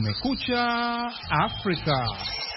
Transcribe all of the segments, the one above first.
Kumekucha Afrika.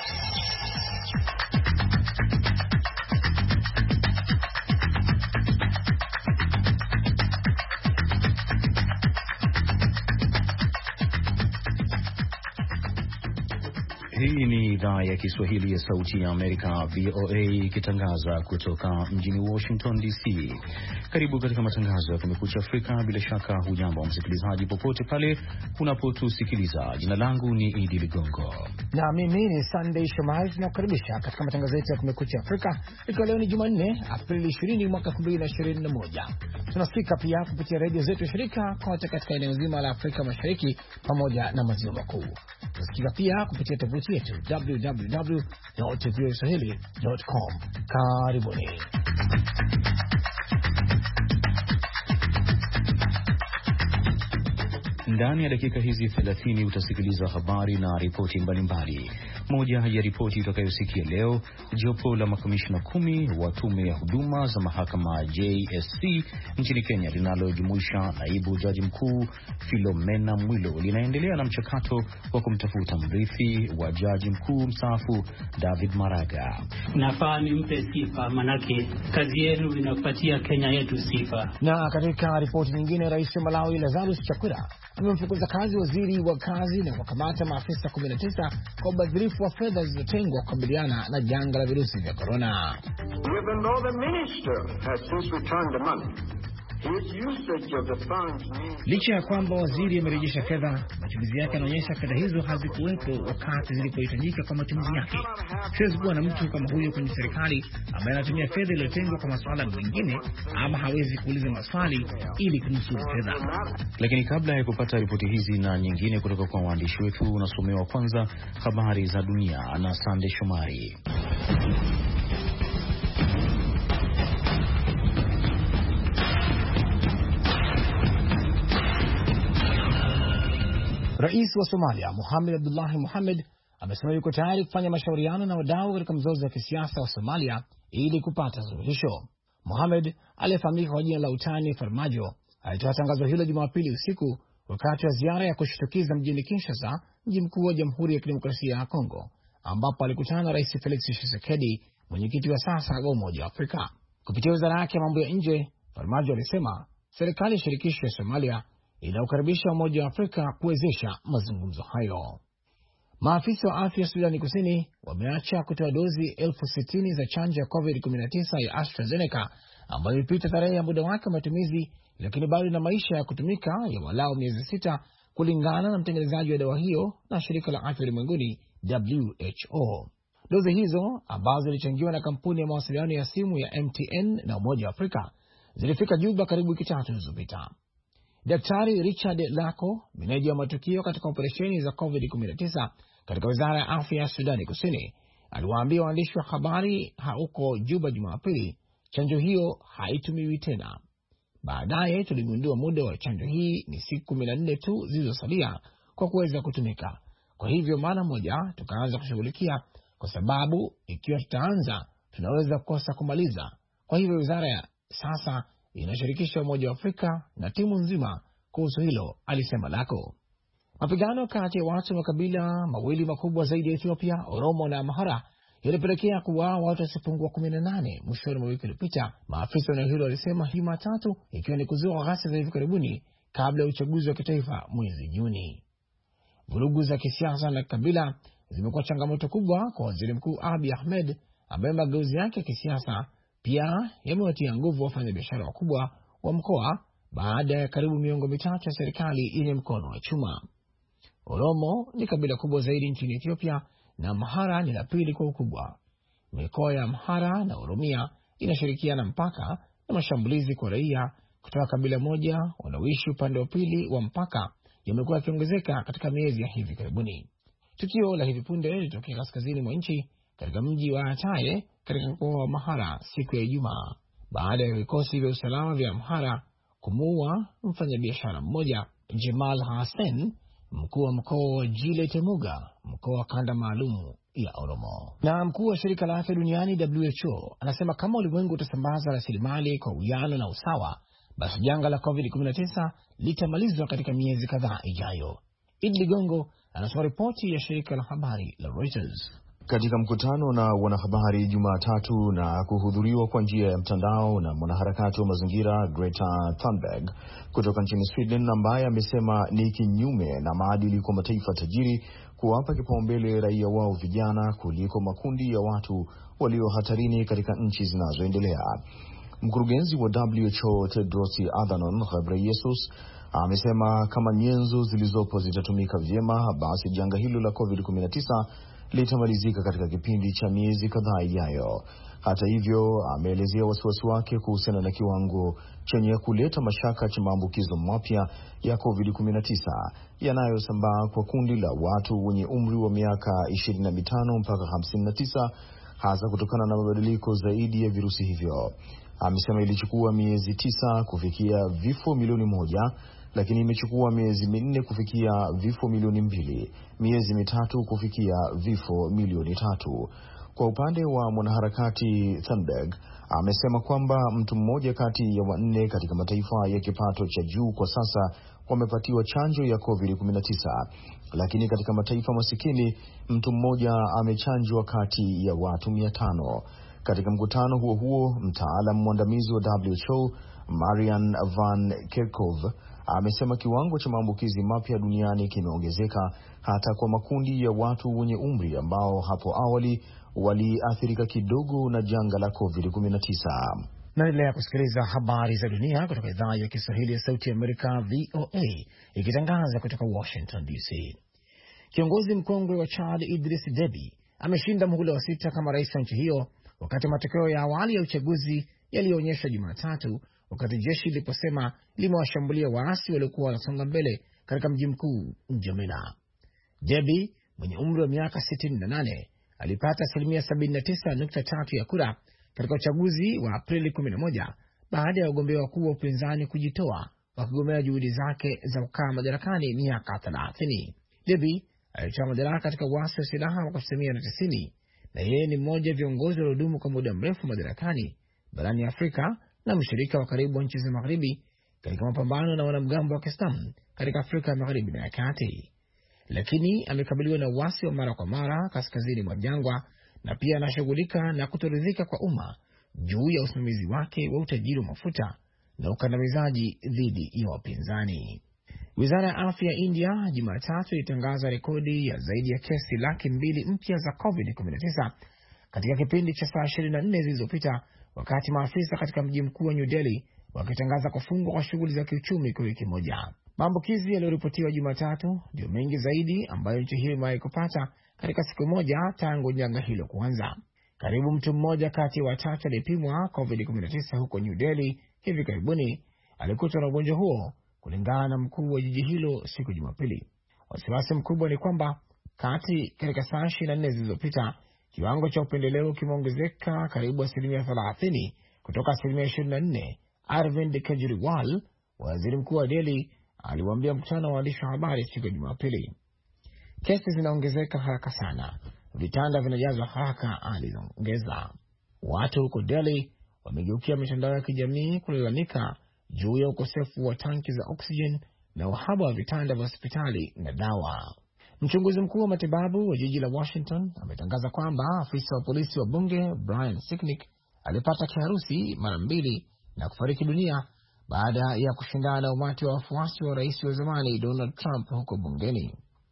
Hii ni idhaa ya Kiswahili ya Sauti ya Amerika, VOA, ikitangaza kutoka mjini Washington DC. Karibu katika matangazo ya Kumekucha Afrika. Bila shaka hujambo msikilizaji popote pale unapotusikiliza. Jina langu ni Idi Ligongo na mimi ni Sunday Shomari. Tunakukaribisha katika matangazo yetu ya Kumekucha Afrika, ikiwa leo ni Jumanne, Aprili 20 mwaka 2021. Tunasikika pia kupitia redio zetu shirika kote katika eneo zima la Afrika Mashariki pamoja na maziwa makuu. Tunasikika pia kupitia tovuti yetu www.voaswahili.com. Karibuni. Ndani ya dakika hizi 30 utasikiliza habari na ripoti mbalimbali. Moja ya ripoti utakayosikia leo, jopo la makamishna 10 wa tume ya huduma za mahakama JSC nchini Kenya linalojumuisha naibu jaji mkuu Philomena Mwilu linaendelea na mchakato wa kumtafuta mrithi wa jaji mkuu mstaafu David Maraga. Nafaa nimpe sifa, manake kazi yenu inapatia Kenya yetu sifa. Na katika ripoti nyingine, rais wa Malawi Lazarus Chakwera amemfukuza kazi waziri wa kazi na kukamata maafisa 19 kwa ubadhirifu wa fedha zilizotengwa kukabiliana na janga la virusi vya korona. Even though the minister has since returned the money, his usage of the funds means... Licha ya kwamba waziri amerejesha fedha, matumizi yake yanaonyesha fedha hizo hazikuwepo wakati zilipohitajika kwa matumizi yake. Siwezi kuwa na mtu kama huyo kwenye serikali ambaye anatumia fedha iliyotengwa kwa masuala mengine, ama hawezi kuuliza maswali ili kunusuru fedha. Lakini kabla ya kupata ripoti hizi na nyingine kutoka kwa waandishi wetu, unasomewa kwanza habari za dunia na Sande Shomari. Rais wa Somalia Mohamed Abdullahi Mohamed amesema yuko tayari kufanya mashauriano na wadau katika mzozo wa kisiasa wa Somalia ili kupata suluhisho. Mohamed, aliyefahamika kwa jina la utani Farmajo, alitoa tangazo hilo Jumapili usiku wakati wa ziara ya kushtukiza mjini Kinshasa, mji mkuu wa Jamhuri ya Kidemokrasia ya Kongo, ambapo alikutana na Rais Felix Tshisekedi, mwenyekiti wa sasa wa Umoja wa Afrika. Kupitia wizara yake ya mambo ya nje, Farmajo alisema serikali ya shirikisho ya Somalia inaukaribisha Umoja wa Afrika kuwezesha mazungumzo hayo. Maafisa wa afya Sudani Kusini wameacha kutoa dozi 60,000 za chanjo ya COVID-19 ya AstraZeneca ambayo ilipita tarehe ya muda wake wa matumizi, lakini bado na maisha ya kutumika ya walao miezi 6, kulingana na mtengenezaji wa dawa hiyo na shirika la afya ulimwenguni WHO. Dozi hizo ambazo zilichangiwa na kampuni ya mawasiliano ya simu ya MTN na Umoja wa Afrika zilifika Juba karibu wiki 3 zilizopita. Daktari Richard Lako, meneja wa matukio katika operesheni za COVID-19 katika wizara ya afya ya Sudani Kusini, aliwaambia waandishi wa habari huko Juba Jumapili chanjo hiyo haitumiwi tena. Baadaye tuligundua muda wa chanjo hii ni siku 14 tu zilizosalia kwa kuweza kutumika. Kwa hivyo mara moja tukaanza kushughulikia, kwa sababu ikiwa tutaanza tunaweza kukosa kumaliza. Kwa hivyo wizara ya sasa inashirikisha Umoja wa Afrika na timu nzima kuhusu hilo, alisema Lako. Mapigano kati ya watu wa makabila mawili makubwa zaidi ya Ethiopia, Oromo na Amhara, yalipelekea kuuawa watu wasiopungua 18 mwishoni mwa wiki iliyopita, maafisa wa eneo hilo walisema Jumatatu, ikiwa ni kuzua ghasia za hivi karibuni kabla ya uchaguzi wa kitaifa mwezi Juni. Vurugu za kisiasa na kabila zimekuwa changamoto kubwa kwa Waziri Mkuu Abiy Ahmed, ambaye mageuzi yake ya kisiasa pia yamewatia nguvu wafanyabiashara wakubwa wa mkoa baada ya karibu miongo mitatu ya serikali yenye mkono wa chuma. Oromo ni kabila kubwa zaidi nchini Ethiopia na Amhara ni la pili kwa ukubwa. Mikoa ya Amhara na Oromia inashirikiana mpaka, na mashambulizi kwa raia kutoka kabila moja wanaoishi upande wa pili wa mpaka yamekuwa yakiongezeka katika miezi ya hivi karibuni. Tukio la hivi punde lilitokea kaskazini mwa nchi katika mji wa Ataye katika mkoa wa Amhara siku ya Ijumaa, baada ya vikosi vya usalama vya Amhara kumuua mfanyabiashara mmoja, Jamal Hassan, mkuu wa mkoa wa Jile Temuga, mkoa wa kanda maalumu ya Oromo. Na mkuu wa shirika la afya duniani WHO anasema kama ulimwengu utasambaza rasilimali kwa uwiano na usawa, basi janga la COVID-19 litamalizwa katika miezi kadhaa ijayo. Idi Ligongo anasoma ripoti ya shirika la habari la Reuters. Katika mkutano na wanahabari Jumatatu na kuhudhuriwa kwa njia ya mtandao na mwanaharakati wa mazingira Greta Thunberg kutoka nchini Sweden, ambaye amesema ni kinyume na maadili kwa mataifa tajiri kuwapa kipaumbele raia wao vijana kuliko makundi ya watu walio hatarini katika nchi zinazoendelea. Mkurugenzi wa WHO Tedros Adhanom Ghebreyesus amesema kama nyenzo zilizopo zitatumika vyema, basi janga hilo la COVID-19 litamalizika katika kipindi cha miezi kadhaa ijayo. Hata hivyo, ameelezea wasiwasi wake kuhusiana na kiwango chenye kuleta mashaka cha maambukizo mapya ya COVID-19 yanayosambaa kwa kundi la watu wenye umri wa miaka 25 mpaka 59, hasa kutokana na mabadiliko zaidi ya virusi hivyo. Amesema ilichukua miezi 9 kufikia vifo milioni 1, lakini imechukua miezi 4 kufikia vifo milioni 2, miezi 3 kufikia vifo milioni 3. Kwa upande wa mwanaharakati Thunberg, amesema kwamba mtu mmoja kati ya 4 katika mataifa ya kipato cha juu kwa sasa wamepatiwa chanjo ya COVID-19, lakini katika mataifa masikini mtu mmoja amechanjwa kati ya watu 500. Katika mkutano huo huo, mtaalamu mwandamizi wa WHO Marian Van Kerkhove amesema kiwango cha maambukizi mapya duniani kimeongezeka hata kwa makundi ya watu wenye umri ambao hapo awali waliathirika kidogo na janga la COVID-19. Naendelea kusikiliza habari za dunia kutoka idhaa ya Kiswahili ya Sauti ya Amerika, VOA, ikitangaza kutoka Washington DC. Kiongozi mkongwe wa Chad Idris Deby ameshinda muhula wa 6 kama rais wa nchi hiyo, wakati matokeo ya awali ya uchaguzi yaliyoonyesha Jumatatu, wakati jeshi liliposema limewashambulia waasi waliokuwa wanasonga mbele katika mji mkuu N'Djamena. Deby mwenye umri wa miaka 68 alipata 79.3% ya kura katika uchaguzi wa Aprili 11 baada ya wagombea wakuu wa upinzani kujitoa wakigomea juhudi zake za kukaa madarakani miaka 30. Deby alitoa madaraka katika uasi wa silaha mwaka 1990 na yeye ni mmoja viongozi waliodumu kwa muda mrefu madarakani barani Afrika na mshirika wa karibu wa nchi za magharibi katika mapambano na wanamgambo wa Kiislamu katika Afrika ya Magharibi na ya Kati. Lakini amekabiliwa na uasi wa mara kwa mara kaskazini mwa jangwa na pia anashughulika na kutoridhika kwa umma juu ya usimamizi wake wa utajiri wa mafuta na ukandamizaji dhidi ya wapinzani. Wizara ya afya ya India Jumatatu ilitangaza rekodi ya zaidi ya kesi 200,000 mpya za COVID-19 katika kipindi cha saa 24 zilizopita, wakati maafisa katika mji mkuu wa New Delhi wakitangaza kufungwa kwa shughuli za kiuchumi kwa wiki moja. Maambukizi yaliyoripotiwa Jumatatu ndio mengi zaidi ambayo nchi hiyo imewahi kupata katika siku moja tangu janga hilo kuanza. Karibu mtu mmoja kati ya 3 aliyepimwa COVID-19 huko New Delhi hivi karibuni alikutwa na ugonjwa huo, kulingana na mkuu wa jiji hilo siku Jumapili. Wasiwasi mkubwa ni kwamba katika saa 24 zilizopita kiwango cha upendeleo kimeongezeka karibu 30% kutoka 24%. Arvind Kejriwal, waziri mkuu wa Delhi, aliwaambia mkutano wa waandishi wa habari siku ya Jumapili. Kesi zinaongezeka haraka sana, vitanda vinajazwa haraka, aliongeza. Watu huko Delhi wamegeukia mitandao ya kijamii kulalamika juu ya ukosefu wa tanki za oksijeni na uhaba wa vitanda vya hospitali na dawa. Mchunguzi mkuu wa matibabu wa jiji la Washington ametangaza kwamba afisa wa polisi wa bunge Brian Sicknick alipata kiharusi mara 2 na kufariki dunia baada ya kushindana na umati wa wafuasi wa rais wa zamani Donald Trump huko bungeni.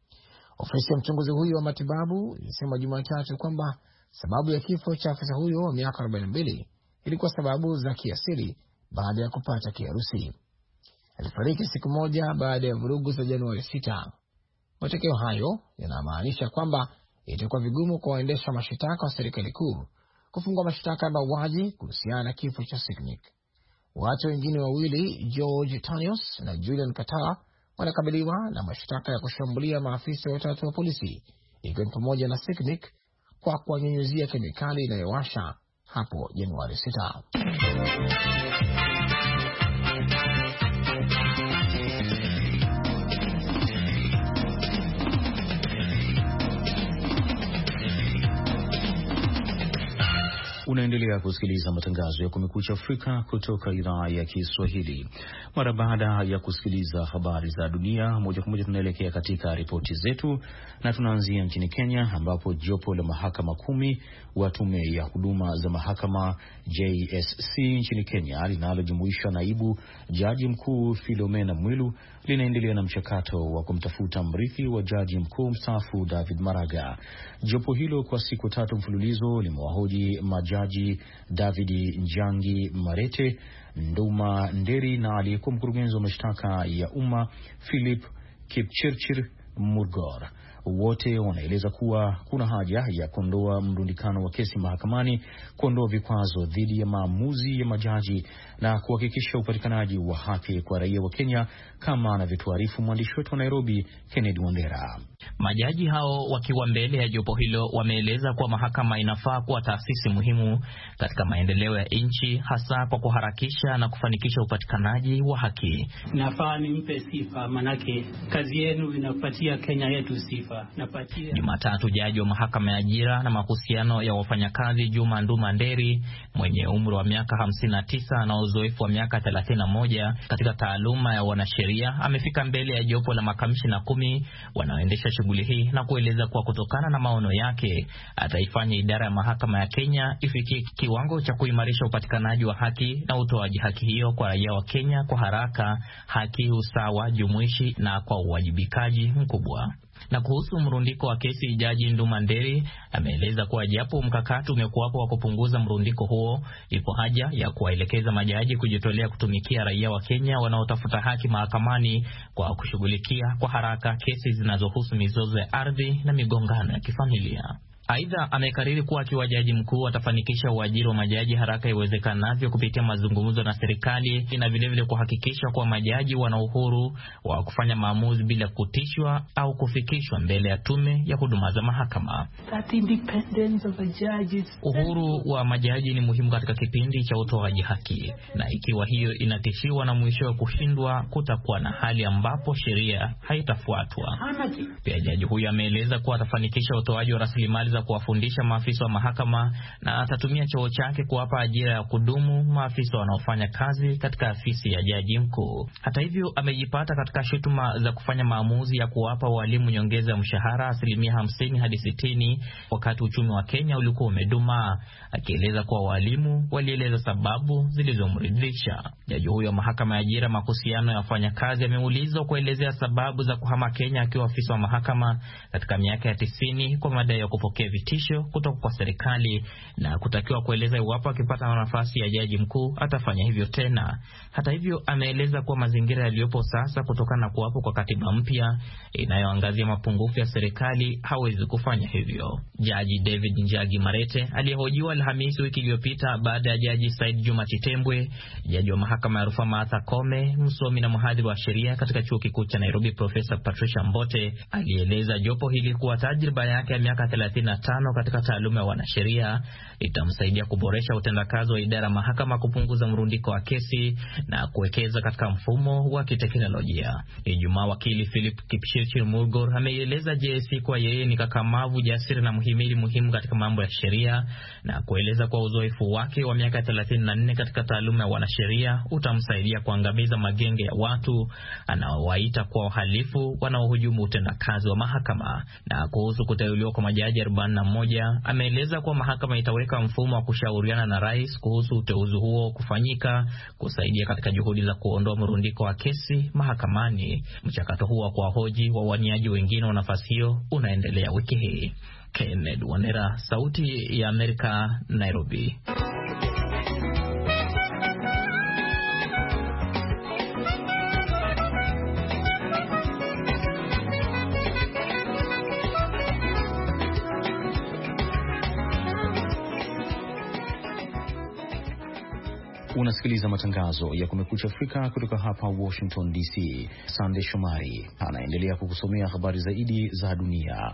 Ofisi ya mchunguzi huyo wa matibabu ilisema Jumatatu kwamba sababu ya kifo cha afisa huyo wa miaka 42 ilikuwa sababu za kiasili baada ya kupata kiharusi. Alifariki siku moja baada ya vurugu za Januari 6. Matokeo hayo yanamaanisha kwamba itakuwa vigumu kwa waendesha mashitaka wa serikali kuu kufungua mashtaka ya mauaji kuhusiana na kifo cha Sicknick. Watu wengine 2, George Tanios na Julian Katar, wanakabiliwa na mashtaka ya kushambulia maafisa 3 wa polisi, ikiwa pamoja na Sicknick kwa kuwanyunyuzia kemikali inayowasha hapo Januari 6. Unaendelea kusikiliza matangazo ya Kumekucha Afrika kutoka idhaa ya Kiswahili. Mara baada ya kusikiliza habari za dunia, moja kwa moja tunaelekea katika ripoti zetu, na tunaanzia nchini Kenya ambapo jopo la mahakama 10 wa tume ya huduma za mahakama JSC nchini Kenya linalojumuisha naibu jaji mkuu Philomena Mwilu linaendelea na mchakato wa kumtafuta mrithi wa jaji mkuu mstaafu David Maraga. Jopo hilo kwa siku 3 mfululizo limewahoji majaji David Njangi Marete, Nduma Nderi na aliyekuwa mkurugenzi wa mashtaka ya umma Philip Kipchirchir Murgor. Wote wanaeleza kuwa kuna haja ya kuondoa mrundikano wa kesi mahakamani, kuondoa vikwazo dhidi ya maamuzi ya majaji na kuhakikisha upatikanaji wa haki kwa raia wa Kenya, kama anavyotuarifu mwandishi wetu wa Nairobi Kennedy Wandera. Majaji hao wakiwa mbele ya jopo hilo wameeleza kuwa mahakama inafaa kuwa taasisi muhimu katika maendeleo ya nchi, hasa kwa kuharakisha na kufanikisha upatikanaji wa haki. Nafaa nimpe sifa, manake kazi yenu inapatia Kenya yetu sifa. Jumatatu jaji wa mahakama ya ajira na mahusiano ya wafanyakazi Juma Nduma Nderi mwenye umri wa miaka 59 na uzoefu wa miaka 31 katika taaluma ya wanasheria amefika mbele ya jopo la makamishina 10 wanaoendesha shughuli hii na kueleza kuwa kutokana na maono yake ataifanya idara ya mahakama ya Kenya ifikie kiwango cha kuimarisha upatikanaji wa haki na utoaji haki hiyo kwa raia wa Kenya kwa haraka, haki, usawa, jumuishi na kwa uwajibikaji mkubwa. Na kuhusu mrundiko wa kesi, jaji Nduma Nderi ameeleza kuwa japo mkakati umekuwapo wa kupunguza mrundiko huo, ipo haja ya kuwaelekeza majaji kujitolea kutumikia raia wa Kenya wanaotafuta haki mahakamani kwa kushughulikia kwa haraka kesi zinazohusu mizozo ya ardhi na migongano ya kifamilia. Aidha, amekariri kuwa akiwa jaji mkuu atafanikisha uajiri wa majaji haraka iwezekanavyo kupitia mazungumzo na serikali, na vilevile kuhakikisha kuwa majaji wana uhuru wa kufanya maamuzi bila kutishwa au kufikishwa mbele ya tume ya huduma za mahakama. Uhuru wa majaji ni muhimu katika kipindi cha utoaji haki, na ikiwa hiyo inatishiwa na mwisho kushindwa, kutakuwa na hali ambapo sheria haitafuatwa. Pia jaji huyu ameeleza kuwa atafanikisha utoaji wa rasilimali za kuwafundisha maafisa wa mahakama na atatumia cheo chake kuwapa ajira ya kudumu maafisa wanaofanya kazi katika afisi ya jaji mkuu. Hata hivyo, amejipata katika shutuma za kufanya maamuzi ya kuwapa walimu nyongeza ya mshahara 50% hadi 60% wakati uchumi wa Kenya ulikuwa umedumaa, akieleza kuwa walimu walieleza sababu zilizomridhisha. Jaji huyo wa mahakama ya ajira mahusiano ya wafanyakazi ameulizwa kuelezea sababu za kuhama Kenya akiwa afisa wa mahakama katika miaka ya 90 kwa madai ya kupokea vitisho kutoka kwa serikali na kutakiwa kueleza iwapo akipata nafasi ya jaji mkuu atafanya hivyo tena. Hata hivyo, ameeleza kuwa mazingira yaliyopo sasa kutokana na kuwapo kwa katiba mpya inayoangazia mapungufu ya serikali hawezi kufanya hivyo. Jaji David Njangi Marete aliyehojiwa Alhamisi wiki iliyopita baada ya jaji Said Juma Chitembwe, jaji wa mahakama ya rufaa Martha Koome, msomi na mhadhiri wa sheria katika chuo kikuu cha Nairobi Profesa Patricia Mbote, alieleza jopo hili kuwa tajriba yake ya miaka 35 katika taaluma ya wanasheria itamsaidia kuboresha utendakazi wa idara mahakama, kupunguza mrundiko wa kesi na kuwekeza katika mfumo wa kiteknolojia. Ijumaa, wakili Philip Kipchirchir Murgor ameeleza JSC kwa yeye ni kakamavu, jasiri na muhimili muhimu katika mambo ya sheria, na kueleza kwa uzoefu wake wa miaka 34 katika taaluma ya wanasheria utamsaidia kuangamiza magenge ya watu anaowaita kwa wahalifu wanaohujumu utendakazi wa mahakama. Na kuhusu kuteuliwa kwa majaji 41, ameeleza kuwa mahakama itaweka mfumo wa kushauriana na rais kuhusu uteuzi huo kufanyika, kusaidia katika juhudi za kuondoa mrundiko wa kesi mahakamani. Mchakato huo wa kuwahoji wawaniaji wengine wa nafasi hiyo unaendelea wiki hii. Kennedy Wandera, Sauti ya Amerika, Nairobi. Unasikiliza matangazo ya Kumekucha Afrika kutoka hapa Washington DC. Sande Shomari anaendelea kukusomea habari zaidi za dunia.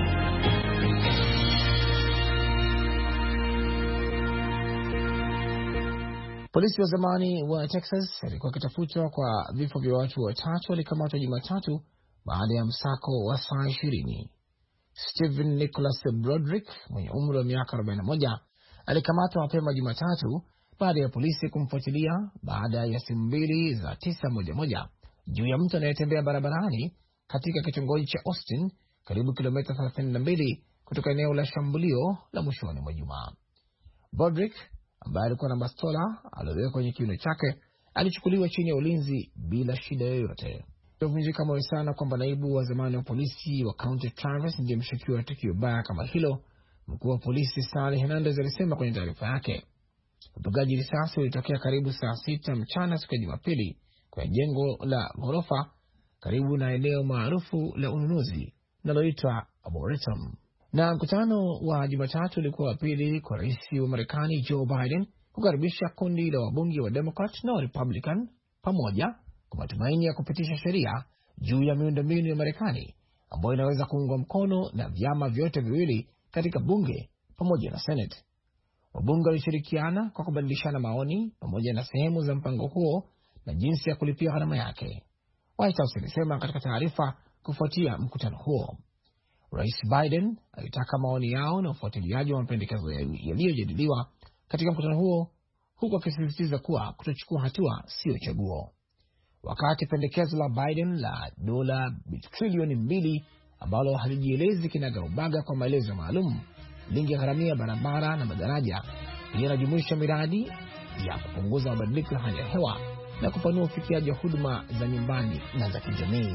Polisi wa zamani wa Texas alikuwa akitafutwa kwa vifo vya watu 3 walikamatwa Jumatatu baada ya msako wa saa 20. Stephen Nicholas Broderick mwenye umri wa miaka 41 alikamatwa mapema Jumatatu baada ya polisi kumfuatilia baada ya simu mbili za 911 juu ya mtu anayetembea barabarani katika kitongoji cha Austin, karibu kilomita 32 kutoka eneo la shambulio la mwishoni mwa juma. Broderick, ambaye alikuwa na bastola aliyoweka kwenye kiuno chake, alichukuliwa chini ya ulinzi bila shida yoyote. Imevunjika moyo sana kwamba naibu wa zamani wa polisi wa County Travis ndiye mshukiwa wa tukio baya kama hilo, mkuu wa polisi Sally Hernandez alisema kwenye taarifa yake. Upigaji risasi ulitokea karibu saa 6 mchana siku ya Jumapili kwenye jengo la ghorofa karibu na eneo maarufu la ununuzi linaloitwa Arboretum. Na mkutano wa Jumatatu ulikuwa wa pili kwa rais wa Marekani Joe Biden kukaribisha kundi la wabunge wa Democrat na wa Republican pamoja kwa matumaini ya kupitisha sheria juu ya miundombinu ya Marekani ambayo inaweza kuungwa mkono na vyama vyote viwili katika bunge pamoja na Senate. Wabunge walishirikiana kwa kubadilishana maoni pamoja na sehemu za mpango huo na jinsi ya kulipia gharama yake, White House ilisema katika taarifa kufuatia mkutano huo. Rais Biden alitaka maoni yao na ufuatiliaji wa mapendekezo yaliyojadiliwa katika mkutano huo, huku akisisitiza kuwa kutochukua hatua sio chaguo. Wakati pendekezo la Biden la dola trilioni 2 ambalo halijielezi kinagaubaga kwa maelezo maalum lingegharamia barabara na madaraja, linajumuisha miradi ya kupunguza mabadiliko ya hali ya hewa na kupanua ufikiaji wa huduma za nyumbani na za kijamii.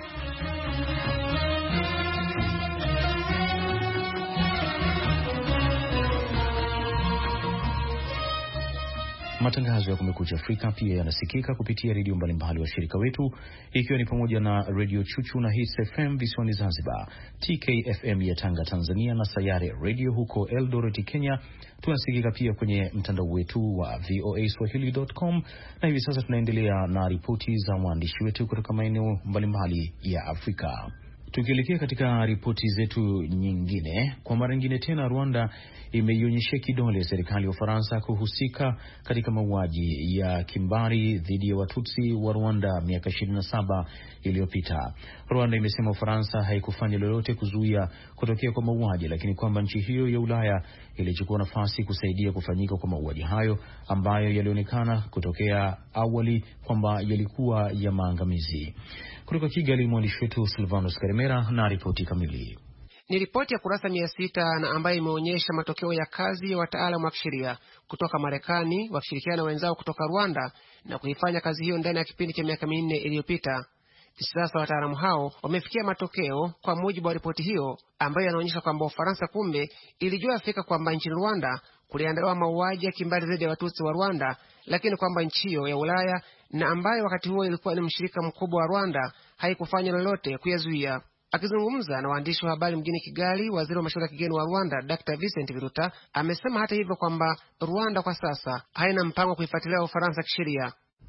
Matangazo ya Kumekucha Afrika pia yanasikika kupitia redio mbalimbali wa shirika wetu, ikiwa ni pamoja na Radio Chuchu na Hits FM visiwani Zanzibar, TKFM ya Tanga Tanzania, na Sayare Radio huko Eldoret Kenya. Tunasikika pia kwenye mtandao wetu wa voaswahili.com, na hivi sasa tunaendelea na ripoti za waandishi wetu kutoka maeneo mbalimbali ya Afrika. Tukielekea katika ripoti zetu nyingine, kwa mara nyingine tena Rwanda imeionyesha kidole serikali ya Ufaransa kuhusika katika mauaji ya kimbari dhidi ya Watutsi wa Rwanda miaka 27 iliyopita. Rwanda imesema Ufaransa haikufanya lolote kuzuia kutokea kwa mauaji, lakini kwamba nchi hiyo ya Ulaya ilichukua nafasi kusaidia kufanyika kwa mauaji hayo ambayo yalionekana kutokea awali kwamba yalikuwa ya maangamizi. Kutoka Kigali, mwandishi wetu Silvanus Karimera na ripoti kamili. Ni ripoti ya kurasa 600 na ambayo imeonyesha matokeo ya kazi ya wataalamu wa kisheria kutoka Marekani wakishirikiana na wenzao kutoka Rwanda na kuifanya kazi hiyo ndani ya kipindi cha miaka 4 iliyopita. Sasa wataalamu hao wamefikia matokeo kwa mujibu wa ripoti hiyo ambayo yanaonyesha kwamba Ufaransa kumbe ilijua fika kwamba nchini Rwanda kuliandaliwa mauaji ya kimbari dhidi ya Watutsi wa Rwanda, lakini kwamba nchi hiyo ya Ulaya na ambayo wakati huo ilikuwa ni mshirika mkubwa wa Rwanda haikufanya lolote kuyazuia. Akizungumza na waandishi wa habari mjini Kigali, waziri wa mashauri ya kigeni wa Rwanda Dr. Vincent Biruta amesema hata hivyo kwamba Rwanda kwa sasa haina mpango kuifuatilia Ufaransa kisheria.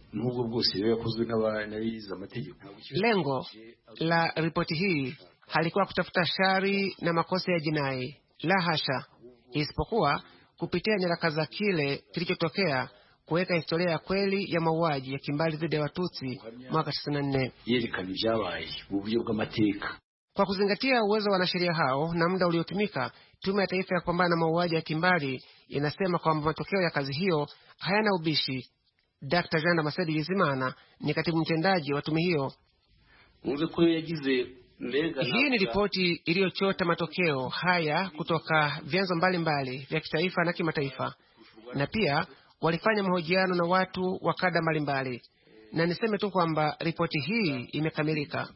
Lengo la ripoti hii halikuwa kutafuta shari na makosa ya jinai, la hasha, isipokuwa kupitia nyaraka za kile kilichotokea kuweka historia ya kweli ya mauaji ya kimbali dhidi ya Watutsi mwaka 94. Kwa kuzingatia uwezo wa wanasheria hao na muda uliotumika, Tume ya Taifa ya Kupambana na Mauaji ya Kimbali inasema kwamba matokeo ya kazi hiyo hayana ubishi. Dr. Jean Damascene Bizimana ni katibu mtendaji wa tume hiyo. Hii ni ripoti iliyochota matokeo haya kutoka vyanzo mbalimbali vya kitaifa na kimataifa, na pia walifanya mahojiano na watu wa kada mbalimbali, na niseme tu kwamba ripoti hii imekamilika.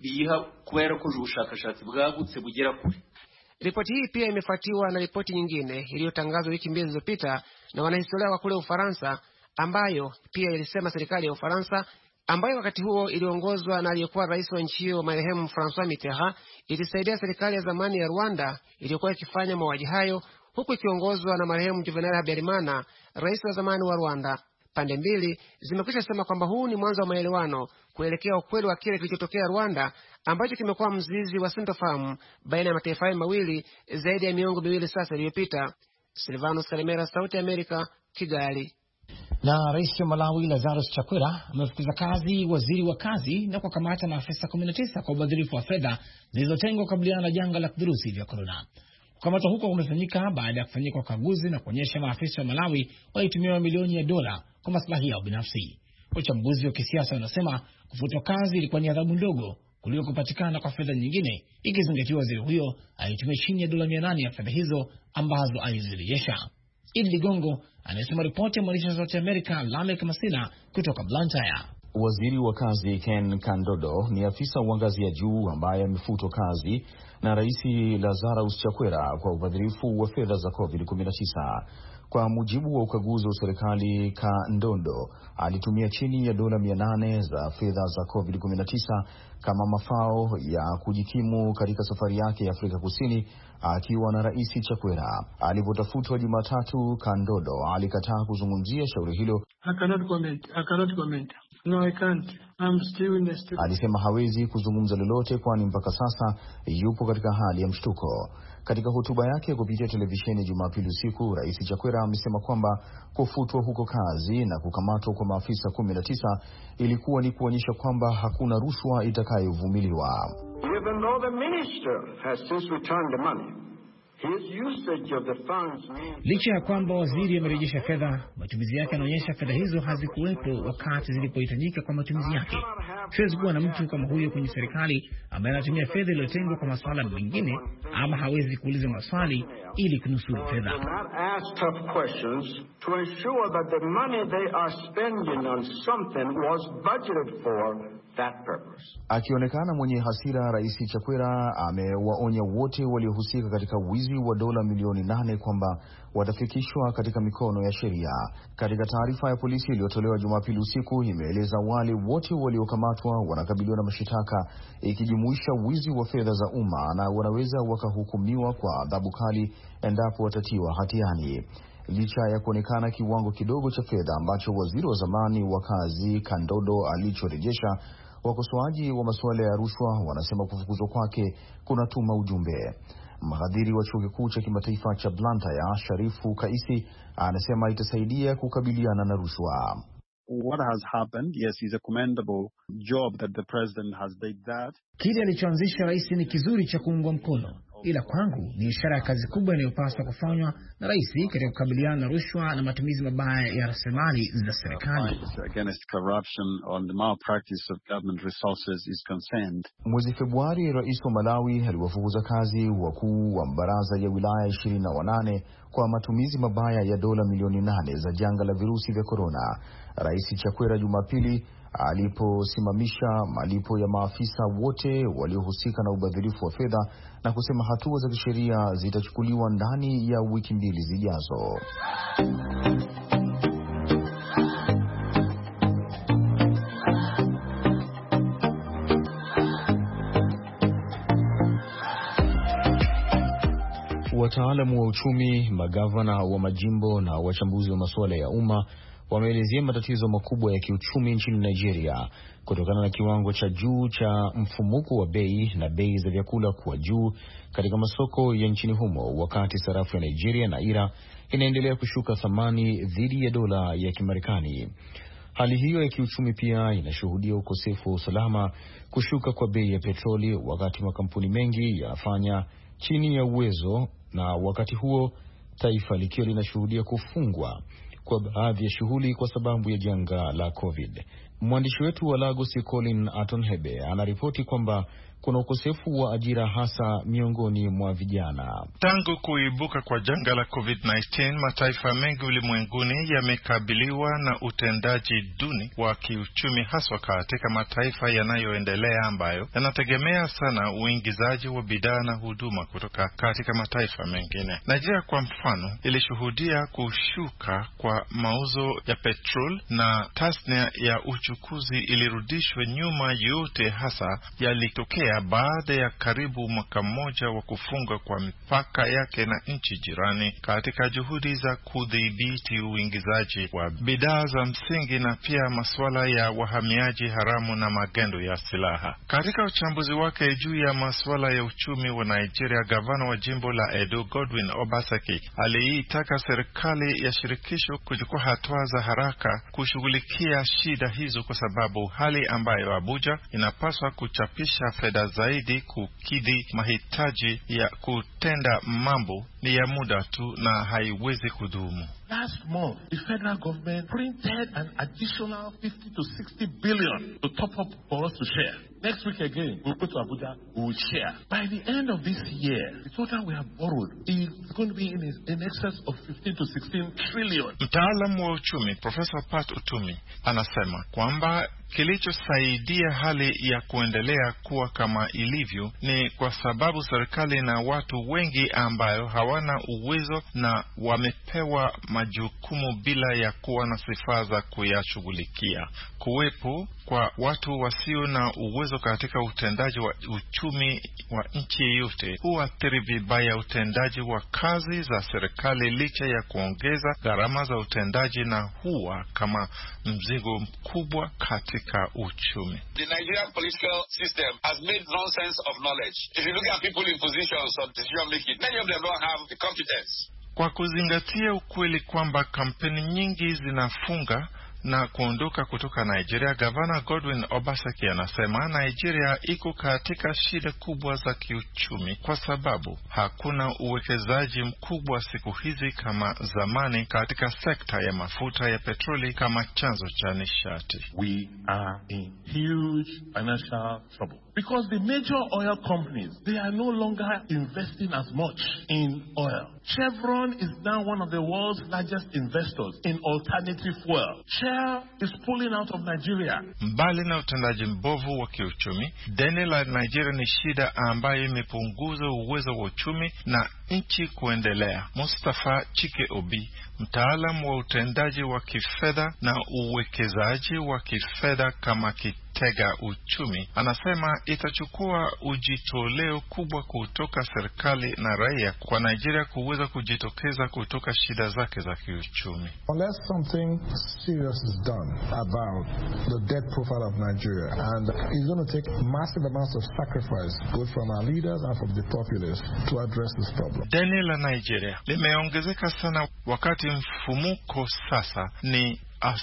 Ripoti hii pia imefuatiwa na ripoti nyingine iliyotangazwa wiki 2 zilizopita na wanahistoria wa kule Ufaransa, ambayo pia ilisema serikali ya Ufaransa, ambayo wakati huo iliongozwa na aliyekuwa rais wa nchi hiyo marehemu François Mitterrand, ilisaidia serikali ya zamani ya Rwanda iliyokuwa ikifanya mauaji hayo, huku ikiongozwa na marehemu Juvenal Habyarimana, rais wa zamani wa Rwanda. Pande mbili zimekwisha sema kwamba huu ni mwanzo wa maelewano kuelekea ukweli wa kile kilichotokea Rwanda, ambacho kimekuwa mzizi wa sintofahamu baina ya mataifa hayo mawili zaidi ya miongo 2 sasa iliyopita. Silvanus Karimera, Sauti ya Amerika, Kigali. Na rais wa Malawi Lazarus Chakwera amefukuza kazi waziri wa kazi na kukamata maafisa 19 kwa ubadhirifu wa fedha zilizotengwa kukabiliana na janga la virusi vya corona. Kukamatwa huko kumefanyika baada ya kufanyika ukaguzi na kuonyesha maafisa wa Malawi walitumia mamilioni ya dola kwa maslahi yao binafsi. Wachambuzi wa kisiasa wanasema kufutwa kazi ilikuwa ni adhabu ndogo kuliko kupatikana kwa fedha nyingine, ikizingatiwa waziri huyo alitumia chini ya dola 800 ya fedha hizo ambazo alizirejesha. Idi Ligongo anasema ripoti ya mwandishi wa Sauti ya Amerika Lamek Masina kutoka Blantyre. Waziri wa kazi Ken Kandodo ni afisa wa ngazi ya juu ambaye amefutwa kazi na Rais Lazarus Chakwera kwa ubadhirifu wa fedha za COVID-19. Kwa mujibu wa ukaguzi wa serikali, Kandodo alitumia chini ya dola 800 za fedha za COVID-19 kama mafao ya kujikimu katika safari yake ya Afrika Kusini akiwa na Rais Chakwera. Alipotafutwa Jumatatu, Kandodo alikataa kuzungumzia shauri hilo. I cannot comment. No, I can't. I'm still in the state. Alisema hawezi kuzungumza lolote kwani mpaka sasa yupo katika hali ya mshtuko. Katika hotuba yake kupitia televisheni Jumapili usiku, Rais Chakwera amesema kwamba kufutwa huko kazi na kukamatwa kwa maafisa 19 ilikuwa ni kuonyesha kwamba hakuna rushwa itakayovumiliwa. Even though the minister has since returned the money, his usage of the funds means... Licha ya kwamba waziri amerejesha fedha, matumizi yake yanaonyesha fedha hizo hazikuwepo wakati zilipohitajika kwa matumizi yake. Siwezi kuwa na mtu kama huyo kwenye serikali ambaye anatumia fedha iliyotengwa kwa masuala mengine, ama hawezi kuuliza maswali ili kunusuru fedha. Akionekana mwenye hasira, Rais Chakwera amewaonya wote waliohusika katika wizi wa dola milioni 8 kwamba watafikishwa katika mikono ya sheria. Katika taarifa ya polisi iliyotolewa Jumapili usiku, imeeleza wale wote waliokamatwa wanakabiliwa na mashitaka ikijumuisha wizi wa fedha za umma na wanaweza wakahukumiwa kwa adhabu kali endapo watatiwa hatiani. Licha ya kuonekana kiwango kidogo cha fedha ambacho waziri wa zamani wa kazi Kandodo alichorejesha, wakosoaji wa masuala ya rushwa wanasema kufukuzwa kwake kunatuma ujumbe. Mhadhiri wa chuo kikuu cha kimataifa cha Blantyre, Sharifu Kaisi, anasema itasaidia kukabiliana na rushwa. What has happened, yes, is a commendable job that the president has done that. Kile alichoanzisha rais ni kizuri cha kuungwa mkono, ila kwangu ni ishara ya kazi kubwa inayopaswa kufanywa na rais katika kukabiliana na rushwa na matumizi mabaya ya rasilimali za serikali. Against corruption on the malpractice of government resources is concerned. Mwezi Februari, rais wa Malawi aliwafukuza kazi wakuu wa baraza ya wilaya 28 kwa matumizi mabaya ya dola milioni 8 za janga la virusi vya korona. Rais Chakwera Jumapili aliposimamisha malipo ya maafisa wote waliohusika na ubadhirifu wa fedha na kusema hatua za kisheria zitachukuliwa ndani ya wiki 2 zijazo. Wataalamu wa uchumi, magavana wa majimbo na wachambuzi wa masuala ya umma wameelezea matatizo makubwa ya kiuchumi nchini Nigeria kutokana na kiwango cha juu cha mfumuko wa bei na bei za vyakula kuwa juu katika masoko ya nchini humo, wakati sarafu ya Nigeria naira inaendelea kushuka thamani dhidi ya dola ya Kimarekani. Hali hiyo ya kiuchumi pia inashuhudia ukosefu wa usalama, kushuka kwa bei ya petroli wakati makampuni mengi yanafanya chini ya uwezo, na wakati huo taifa likiwa linashuhudia kufungwa kwa baadhi ya shughuli kwa sababu ya janga la COVID. Mwandishi wetu wa Lagos Colin Atonhebe anaripoti kwamba kuna ukosefu wa ajira hasa miongoni mwa vijana. Tangu kuibuka kwa janga la COVID-19, mataifa mengi ulimwenguni yamekabiliwa na utendaji duni wa kiuchumi, haswa katika mataifa yanayoendelea ambayo yanategemea sana uingizaji wa bidhaa na huduma kutoka katika mataifa mengine. Nigeria kwa mfano ilishuhudia kushuka kwa mauzo ya petrol na tasnia ya uchukuzi ilirudishwa nyuma. Yote hasa yalitokea baada ya karibu mwaka mmoja wa kufunga kwa mipaka yake na nchi jirani katika juhudi za kudhibiti uingizaji wa bidhaa za msingi na pia masuala ya wahamiaji haramu na magendo ya silaha. Katika uchambuzi wake juu ya masuala ya uchumi wa Nigeria, gavana wa jimbo la Edo Godwin Obaseki aliitaka serikali ya shirikisho kuchukua hatua za haraka kushughulikia shida hizo, kwa sababu hali ambayo Abuja inapaswa kuchapisha fedha kwenda zaidi kukidhi mahitaji ya kutenda mambo ni ya muda tu na haiwezi kudumu. Last month, the federal government printed an additional 50 to 60 billion to top up for us to share. Next week again, we'll go to Abuja, we will share. By the end of this year, the total we have borrowed is going to be in excess of 15 to 16 trillion. Mtaalamu wa uchumi, Professor Pat Utumi, anasema kwamba kilichosaidia hali ya kuendelea kuwa kama ilivyo ni kwa sababu serikali na watu wengi ambayo hawana uwezo na wamepewa majukumu bila ya kuwa na sifa za kuyashughulikia. Kuwepo kwa watu wasio na uwezo katika utendaji wa uchumi wa nchi yote huathiri vibaya utendaji wa kazi za serikali licha ya kuongeza gharama za utendaji na huwa kama mzigo mkubwa katika uchumi. The Nigerian political system has made nonsense of knowledge. If you look at people in positions of decision making, many of them don't have the competence. Kwa kuzingatia ukweli kwamba kampeni nyingi zinafunga na kuondoka kutoka Nigeria, Gavana Godwin Obaseki anasema Nigeria iko katika shida kubwa za kiuchumi kwa sababu hakuna uwekezaji mkubwa siku hizi kama zamani katika sekta ya mafuta ya petroli kama chanzo cha nishati. We are in huge financial trouble because the major oil companies, they are no longer investing as much in oil. Chevron is now one of the world's largest investors in alternative fuel. Shell is pulling out of Nigeria. Mbali na utendaji mbovu wa kiuchumi, deni la Nigeria ni shida ambayo imepunguza uwezo wa uchumi na nchi kuendelea. Mustafa Chike Obi, mtaalamu wa utendaji wa kifedha na uwekezaji wa kifedha kama kitega uchumi, anasema itachukua ujitoleo kubwa kutoka serikali na raia kwa Nigeria kuweza kujitokeza kutoka shida zake za kiuchumi. Unless something serious is done about the debt profile of Nigeria, and it's going to take massive amounts of sacrifice both from our leaders and from the populace to address this problem. Deni la Nigeria limeongezeka sana wakati mfumuko sasa ni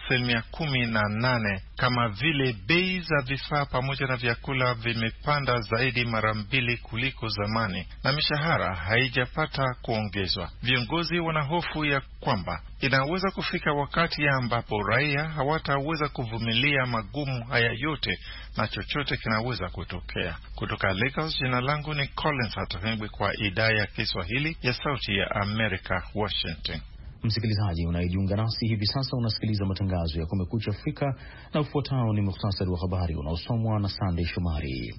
18%, kama vile bei za vifaa pamoja na vyakula vimepanda zaidi mara 2 kuliko zamani na mishahara haijapata kuongezwa. Viongozi wanahofu ya kwamba inaweza kufika wakati ambapo raia hawataweza kuvumilia magumu haya yote na chochote kinaweza kutokea. Kutoka Lagos, jina langu ni Collins Hatohengwi kwa idhaa ya Kiswahili ya Sauti ya Amerika, Washington. Msikilizaji unayejiunga nasi hivi sasa, unasikiliza matangazo ya Kumekucha Afrika na ufuatao ni muhtasari wa habari unaosomwa na Sunday Shomari.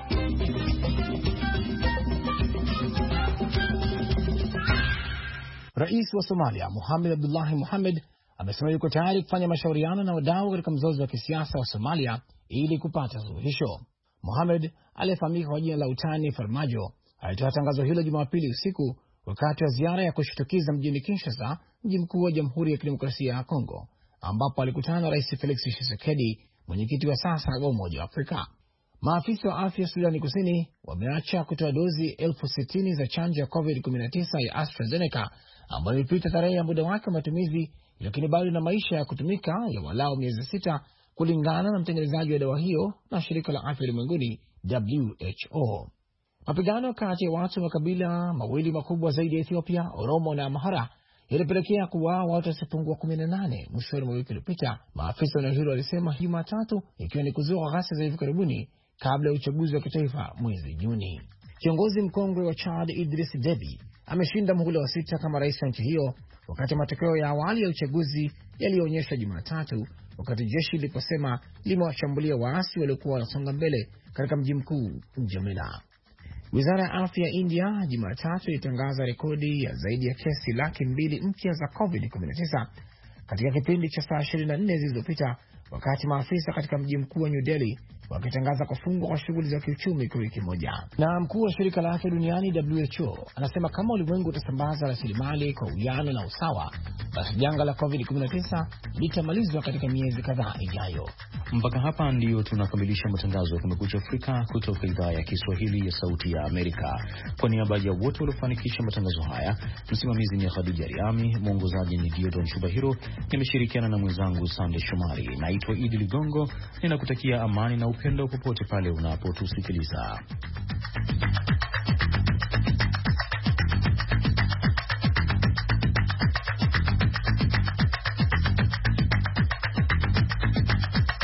Rais wa Somalia Mohamed Abdullahi Mohamed amesema yuko tayari kufanya mashauriano na wadau katika mzozo wa kisiasa wa Somalia ili kupata suluhisho. Mohamed aliyefahamika kwa jina la utani Farmajo alitoa tangazo hilo Jumapili usiku wakati wa ziara ya kushtukiza mjini Kinshasa, mji mkuu wa Jamhuri ya Kidemokrasia ya Kongo, ambapo alikutana na Rais Felix Tshisekedi, mwenyekiti wa sasa wa Umoja wa Afrika. Maafisa wa afya Sudani Kusini wameacha kutoa dozi 60,000 za chanjo ya COVID-19 ya AstraZeneca ambayo ilipita tarehe ya muda wake wa matumizi, lakini bado na maisha ya kutumika ya walau miezi 6 kulingana na mtengenezaji wa dawa hiyo na shirika la afya ulimwenguni WHO. Mapigano kati ya watu wa makabila mawili makubwa zaidi ya Ethiopia, Oromo na Amhara, yalipelekea kuwa watu wasipungua 18 mwishoni mwa wiki iliyopita, maafisa wa eneo hilo walisema Jumatatu, ikiwa ni kuzuia ghasia za hivi karibuni kabla ya uchaguzi wa kitaifa mwezi Juni. Kiongozi mkongwe wa Chad Idris Deby ameshinda muhula wa 6 kama rais wa nchi hiyo, wakati matokeo ya awali ya uchaguzi yalionyesha Jumatatu, wakati jeshi liliposema limewashambulia waasi waliokuwa wanasonga mbele katika mji mkuu N'Djamena. Wizara ya afya ya India Jumatatu ilitangaza rekodi ya zaidi ya kesi 200,000 mpya za COVID-19 katika kipindi cha saa 24 zilizopita, wakati maafisa katika mji mkuu wa New Delhi wakitangaza kufungwa kwa shughuli za kiuchumi kwa wiki moja. Na mkuu wa shirika la afya duniani WHO anasema kama ulimwengu utasambaza rasilimali kwa uwiano na usawa, basi janga la COVID-19 litamalizwa katika miezi kadhaa ijayo. Mpaka hapa ndiyo tunakamilisha matangazo ya Kumekucha Afrika kutoka idhaa ya Kiswahili ya Sauti ya Amerika. Kwa niaba ya wote waliofanikisha matangazo haya, msimamizi ni Khadija Riami, mwongozaji ni Diodon Shubahiro, nimeshirikiana na mwenzangu Sande Shomari. Naitwa Idi Ligongo, ninakutakia amani na upendo popote pale unapotusikiliza.